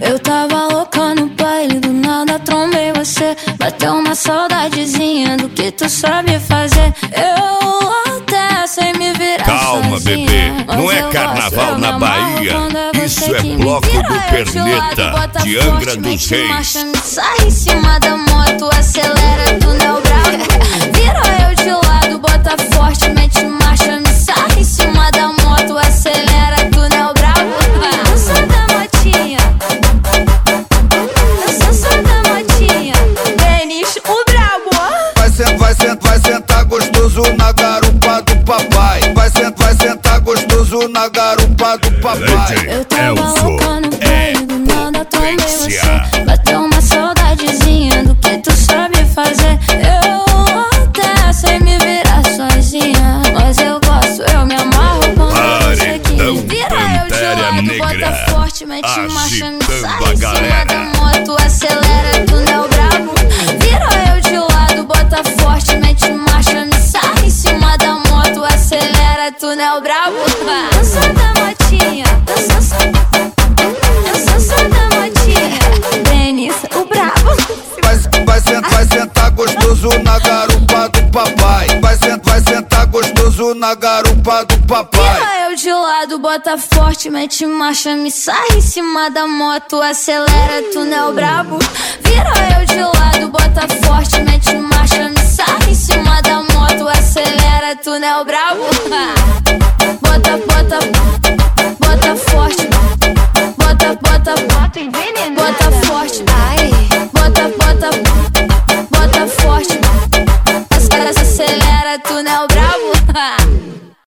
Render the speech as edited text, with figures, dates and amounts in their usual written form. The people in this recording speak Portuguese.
Eu tava louca no baile, do nada trombei você. Bateu uma saudadezinha do que tu sabe fazer. Eu até sei me virar Calma, sozinha, bebê, não é carnaval na Bahia. Isso é bloco do Perneta, de Angra dos Reis. Sai em cima da moto, acelera, tu não é o bravo. Vira eu de lado, bota forte, mete marcha. Me sai em cima da moto, acelera, tu não é o bravo. Eu sou da motinha, eu sou da motinha. Denis, o brabo. Vai sentar gostoso na garupa do papai. Vai sentar gostoso na garupa do papai. Eu tava louca no baile, do nada trombei você. Bateu uma saudadezinha do que tu sabe fazer. Eu até sei me virar sozinha, mas eu gosto, eu me amarro quando você que me vira eu de lado, bota forte, mete marcha. Me sai em cima da moto, acelera, tu não é o brabo. Vira eu de lado, bota forte, mete marcha. Me sai em cima da moto, acelera, tu não é o brabo. Eu sou da motinha, eu sou da motinha. Denis, o brabo. Vai sentar gostoso na garupa do papai. Vai sentar gostoso na garupa do papai. Vira eu de lado, bota forte, mete marcha. Me sai em cima da moto, acelera, tu não é o brabo. Vira eu de lado, bota forte, mete marcha. Me sai em cima da moto, acelera, tu não é o brabo.